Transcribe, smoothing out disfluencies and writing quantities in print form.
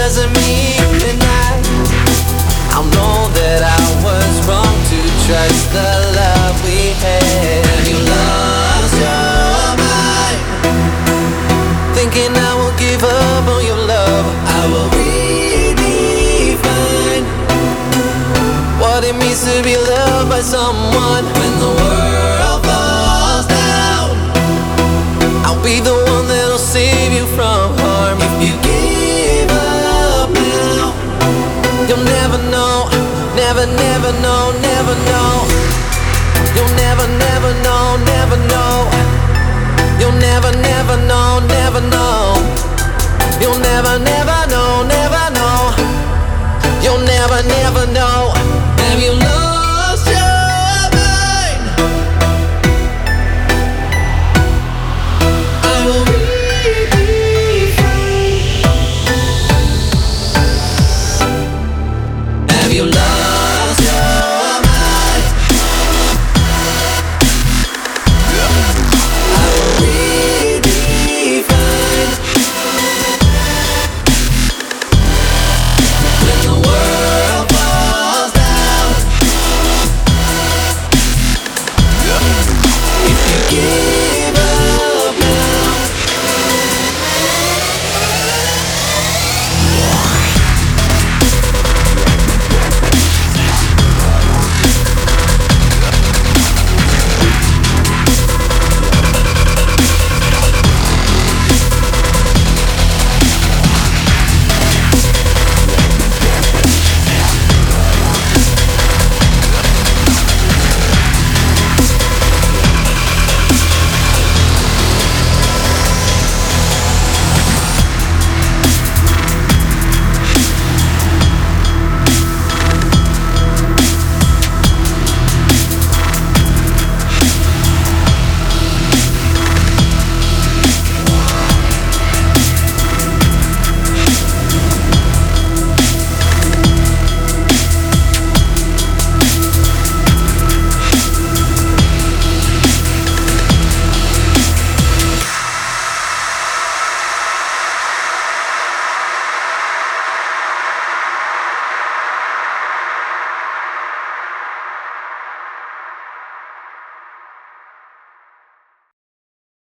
doesn't mean tonight. I'll know that I was wrong to trust the love we had. You lost your mind, thinking I will give up on your love. I will redefine what it means to be loved by someone. When the world falls down, I'll be the